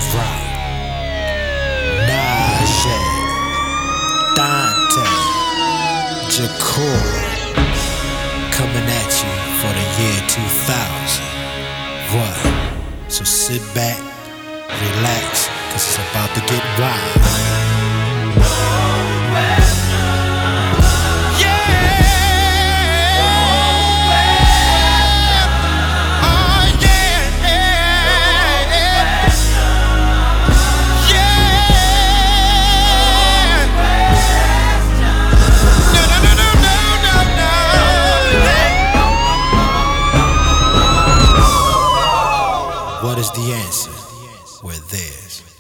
right. Najee, Dante, Jacour, coming at you for the year 2000. What? So sit back, relax, cause it's about to get wild. What is the answer? We're theirs.